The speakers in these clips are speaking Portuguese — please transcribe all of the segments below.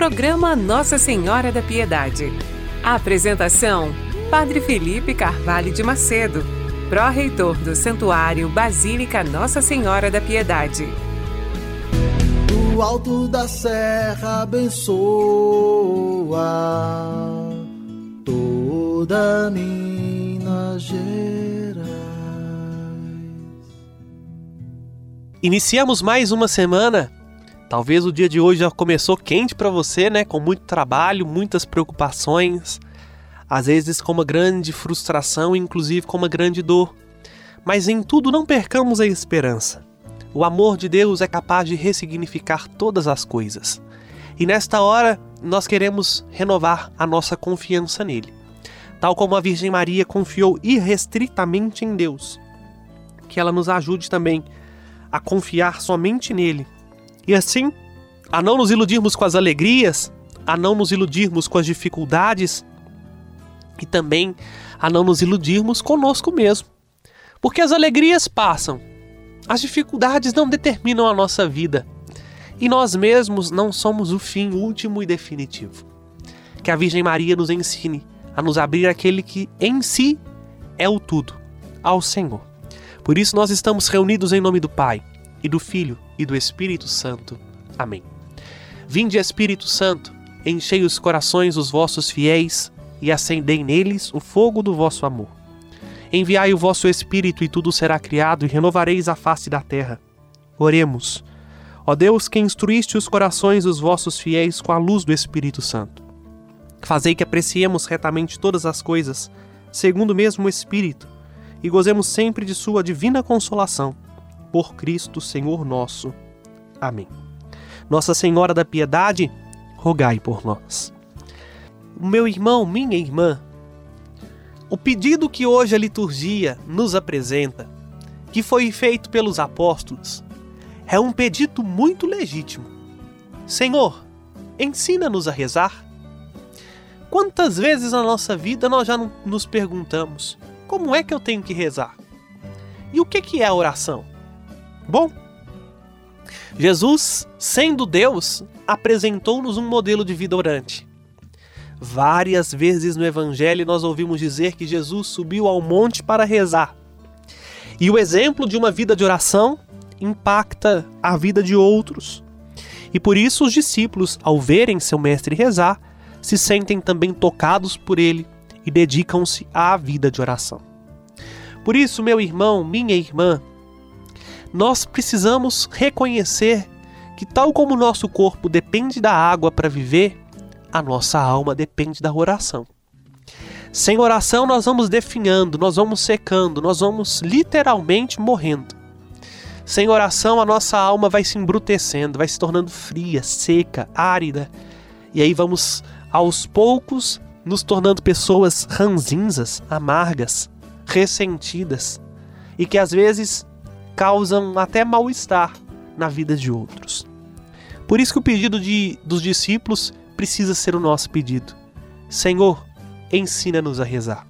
Programa Nossa Senhora da Piedade. A apresentação: Padre Felipe Carvalho de Macedo, pró-reitor do Santuário Basílica Nossa Senhora da Piedade. Do alto da serra abençoa toda Minas Gerais. Iniciamos mais uma semana. Talvez o dia de hoje já começou quente para você, né? Com muito trabalho, muitas preocupações, às vezes com uma grande frustração, inclusive com uma grande dor. Mas em tudo não percamos a esperança. O amor de Deus é capaz de ressignificar todas as coisas. E nesta hora nós queremos renovar a nossa confiança nele. Tal como a Virgem Maria confiou irrestritamente em Deus. Que ela nos ajude também a confiar somente nele. E assim, a não nos iludirmos com as alegrias, a não nos iludirmos com as dificuldades e também a não nos iludirmos conosco mesmo. Porque as alegrias passam, as dificuldades não determinam a nossa vida e nós mesmos não somos o fim último e definitivo. Que a Virgem Maria nos ensine a nos abrir àquele que em si é o tudo, ao Senhor. Por isso nós estamos reunidos em nome do Pai, e do Filho e do Espírito Santo. Amém. Vinde, Espírito Santo, enchei os corações dos vossos fiéis e acendei neles o fogo do vosso amor. Enviai o vosso Espírito e tudo será criado e renovareis a face da terra. Oremos. Ó Deus, que instruíste os corações dos vossos fiéis com a luz do Espírito Santo. Fazei que apreciemos retamente todas as coisas, segundo o mesmo Espírito, e gozemos sempre de sua divina consolação. Por Cristo, Senhor nosso. Amém. Nossa Senhora da Piedade, rogai por nós. Meu irmão, minha irmã, o pedido que hoje a liturgia nos apresenta, que foi feito pelos apóstolos, é um pedido muito legítimo. Senhor, ensina-nos a rezar. Quantas vezes na nossa vida nós já nos perguntamos, como é que eu tenho que rezar? E o que é a oração? Bom, Jesus, sendo Deus, apresentou-nos um modelo de vida orante. Várias vezes no Evangelho nós ouvimos dizer que Jesus subiu ao monte para rezar. E o exemplo de uma vida de oração impacta a vida de outros. E por isso os discípulos, ao verem seu mestre rezar, se sentem também tocados por ele e dedicam-se à vida de oração. Por isso, meu irmão, minha irmã, nós precisamos reconhecer que, tal como o nosso corpo depende da água para viver, a nossa alma depende da oração. Sem oração nós vamos definhando, nós vamos secando, nós vamos literalmente morrendo. Sem oração a nossa alma vai se embrutecendo, vai se tornando fria, seca, árida. E aí vamos, aos poucos, nos tornando pessoas ranzinzas, amargas, ressentidas e que às vezes causam até mal-estar na vida de outros. Por isso que o pedido dos discípulos precisa ser o nosso pedido. Senhor, ensina-nos a rezar.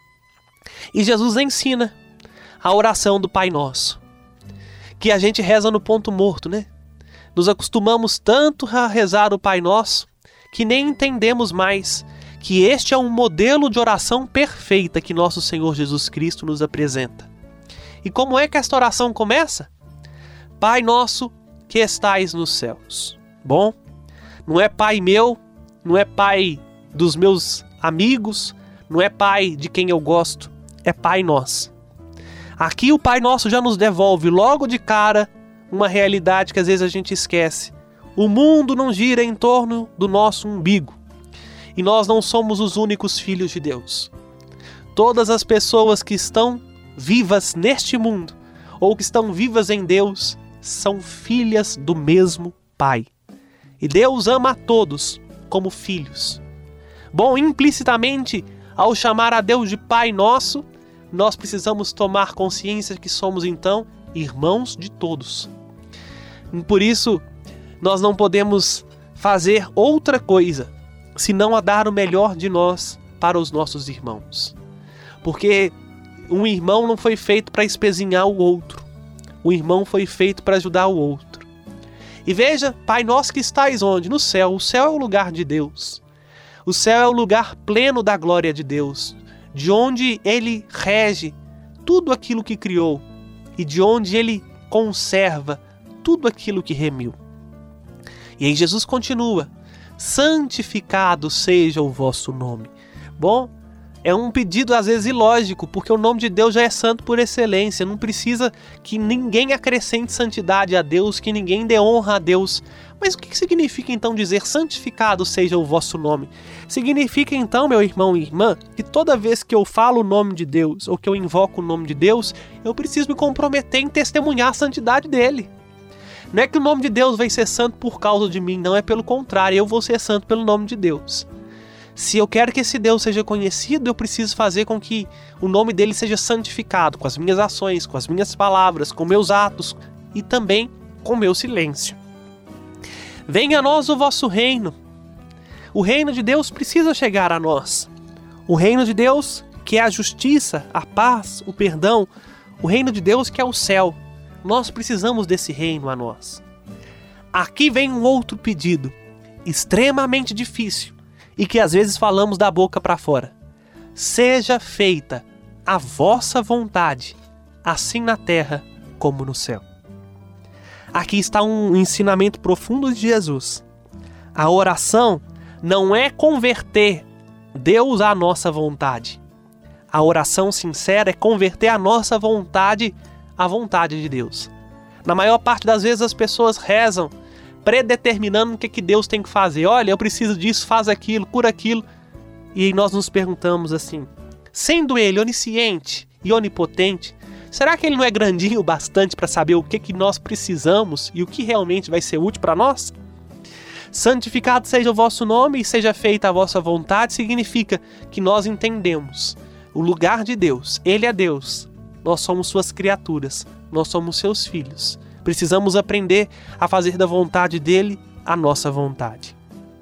E Jesus ensina a oração do Pai Nosso, que a gente reza no ponto morto, né? Nos acostumamos tanto a rezar o Pai Nosso que nem entendemos mais que este é um modelo de oração perfeita que nosso Senhor Jesus Cristo nos apresenta. E como é que esta oração começa? Pai nosso que estais nos céus. Bom, não é Pai meu, não é Pai dos meus amigos, não é Pai de quem eu gosto, é Pai nosso. Aqui o Pai Nosso já nos devolve logo de cara uma realidade que às vezes a gente esquece. O mundo não gira em torno do nosso umbigo. E nós não somos os únicos filhos de Deus. Todas as pessoas que estão vivas neste mundo, ou que estão vivas em Deus, são filhas do mesmo Pai. E Deus ama a todos como filhos. Bom, implicitamente, ao chamar a Deus de Pai Nosso, nós precisamos tomar consciência que somos então irmãos de todos. Por isso, nós não podemos fazer outra coisa senão a dar o melhor de nós para os nossos irmãos. Porque um irmão não foi feito para espezinhar o outro. O irmão foi feito para ajudar o outro. E veja, Pai nosso que estais onde? No céu. O céu é o lugar de Deus. O céu é o lugar pleno da glória de Deus, de onde Ele rege tudo aquilo que criou e de onde Ele conserva tudo aquilo que remiu. E aí Jesus continua: santificado seja o vosso nome. Bom, é um pedido às vezes ilógico, porque o nome de Deus já é santo por excelência. Não precisa que ninguém acrescente santidade a Deus, que ninguém dê honra a Deus. Mas o que significa então dizer santificado seja o vosso nome? Significa então, meu irmão e irmã, que toda vez que eu falo o nome de Deus, ou que eu invoco o nome de Deus, eu preciso me comprometer em testemunhar a santidade dele. Não é que o nome de Deus vai ser santo por causa de mim, não, é pelo contrário, eu vou ser santo pelo nome de Deus. Se eu quero que esse Deus seja conhecido, eu preciso fazer com que o nome dele seja santificado, com as minhas ações, com as minhas palavras, com meus atos e também com meu silêncio. Venha a nós o vosso reino. O reino de Deus precisa chegar a nós. O reino de Deus, que é a justiça, a paz, o perdão. O reino de Deus, que é o céu. Nós precisamos desse reino a nós. Aqui vem um outro pedido, extremamente difícil, e que às vezes falamos da boca para fora. Seja feita a vossa vontade, assim na terra como no céu. Aqui está um ensinamento profundo de Jesus. A oração não é converter Deus à nossa vontade. A oração sincera é converter a nossa vontade à vontade de Deus. Na maior parte das vezes as pessoas rezam predeterminando o que Deus tem que fazer. Olha, eu preciso disso, faz aquilo, cura aquilo. E aí nós nos perguntamos assim: sendo Ele onisciente e onipotente, será que Ele não é grandinho bastante para saber o que nós precisamos e o que realmente vai ser útil para nós? Santificado seja o vosso nome e seja feita a vossa vontade significa que nós entendemos o lugar de Deus. Ele é Deus. Nós somos suas criaturas. Nós somos seus filhos. Precisamos aprender a fazer da vontade dele a nossa vontade.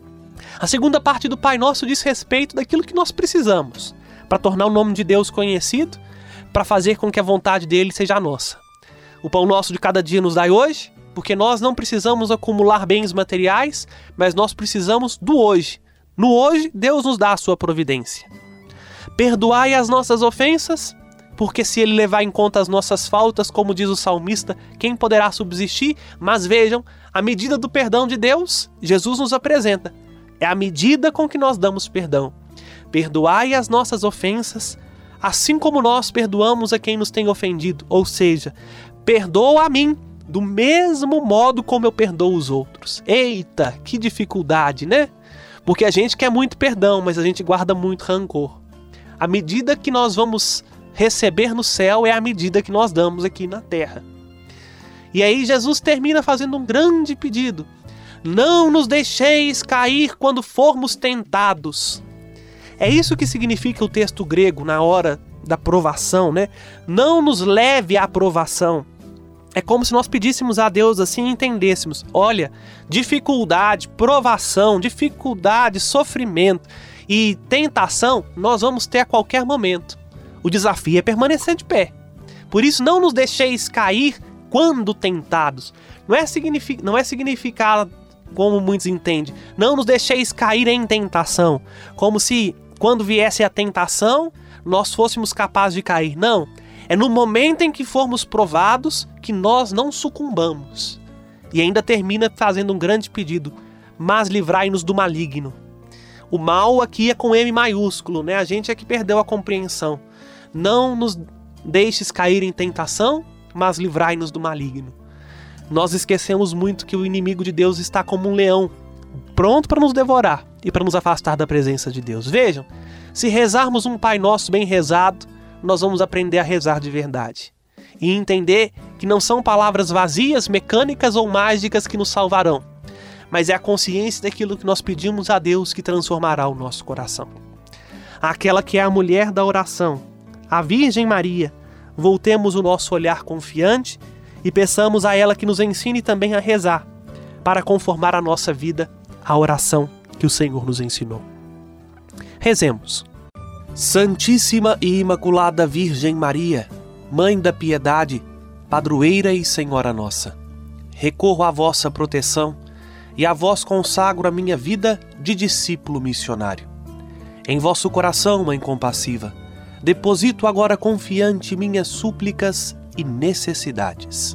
A segunda parte do Pai Nosso diz respeito daquilo que nós precisamos para tornar o nome de Deus conhecido, para fazer com que a vontade dele seja a nossa. O pão nosso de cada dia nos dai hoje, porque nós não precisamos acumular bens materiais, mas nós precisamos do hoje. No hoje, Deus nos dá a sua providência. Perdoai as nossas ofensas, porque se ele levar em conta as nossas faltas, como diz o salmista, quem poderá subsistir? Mas vejam, a medida do perdão de Deus, Jesus nos apresenta. É a medida com que nós damos perdão. Perdoai as nossas ofensas, assim como nós perdoamos a quem nos tem ofendido. Ou seja, perdoa a mim, do mesmo modo como eu perdoo os outros. Eita, que dificuldade, né? Porque a gente quer muito perdão, mas a gente guarda muito rancor. A medida que nós vamos receber no céu é a medida que nós damos aqui na terra. E aí Jesus termina fazendo um grande pedido: não nos deixeis cair quando formos tentados. É isso que significa o texto grego na hora da provação, né? Não nos leve à provação. É como se nós pedíssemos a Deus assim e entendêssemos: olha, dificuldade, provação, dificuldade, sofrimento e tentação nós vamos ter a qualquer momento. O desafio é permanecer de pé. Por isso, não nos deixeis cair quando tentados. Não é significar como muitos entendem. Não nos deixeis cair em tentação. Como se, quando viesse a tentação, nós fôssemos capazes de cair. Não. É no momento em que formos provados que nós não sucumbamos. E ainda termina fazendo um grande pedido: mas livrai-nos do maligno. O mal aqui é com M maiúsculo, né? A gente é que perdeu a compreensão. Não nos deixes cair em tentação, mas livrai-nos do maligno. Nós esquecemos muito que o inimigo de Deus está como um leão, pronto para nos devorar e para nos afastar da presença de Deus. Vejam, se rezarmos um Pai Nosso bem rezado, nós vamos aprender a rezar de verdade. E entender que não são palavras vazias, mecânicas ou mágicas que nos salvarão, mas é a consciência daquilo que nós pedimos a Deus que transformará o nosso coração. Aquela que é a mulher da oração, a Virgem Maria, voltemos o nosso olhar confiante e peçamos a ela que nos ensine também a rezar, para conformar a nossa vida à oração que o Senhor nos ensinou. Rezemos. Santíssima e Imaculada Virgem Maria, Mãe da Piedade, Padroeira e Senhora nossa, recorro à vossa proteção e a vós consagro a minha vida de discípulo missionário. Em vosso coração, Mãe compassiva, deposito agora confiante minhas súplicas e necessidades.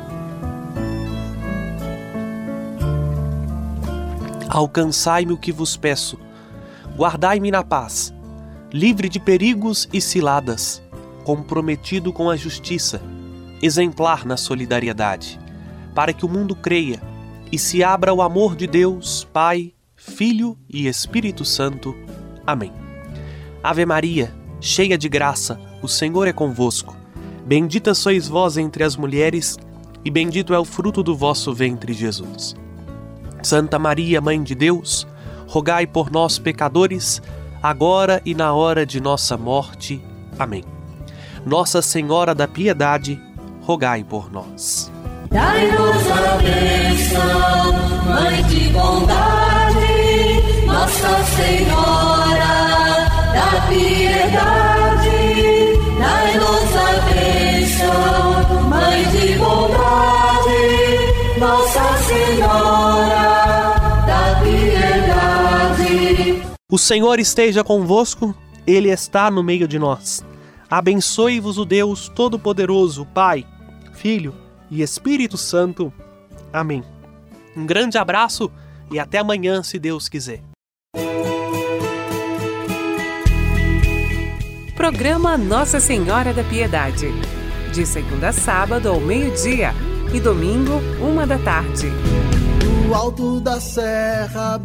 Alcançai-me o que vos peço, guardai-me na paz, livre de perigos e ciladas, comprometido com a justiça, exemplar na solidariedade, para que o mundo creia e se abra ao amor de Deus, Pai, Filho e Espírito Santo. Amém. Ave Maria, cheia de graça, o Senhor é convosco. Bendita sois vós entre as mulheres, e bendito é o fruto do vosso ventre, Jesus. Santa Maria, Mãe de Deus, rogai por nós, pecadores, agora e na hora de nossa morte. Amém. Nossa Senhora da Piedade, rogai por nós. Dai-nos a bênção, Mãe de bondade, Nossa Senhora da Piedade. Dai-nos a bênção, Mãe de bondade, Nossa Senhora da Piedade. O Senhor esteja convosco, Ele está no meio de nós. Abençoe-vos o Deus Todo-Poderoso, Pai, Filho e Espírito Santo. Amém. Um grande abraço e até amanhã, se Deus quiser. Programa Nossa Senhora da Piedade. De segunda a sábado ao meio-dia e domingo, 1h. Do alto da serra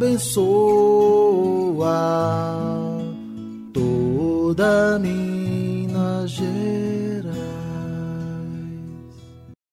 abençoa toda Minas Gerais.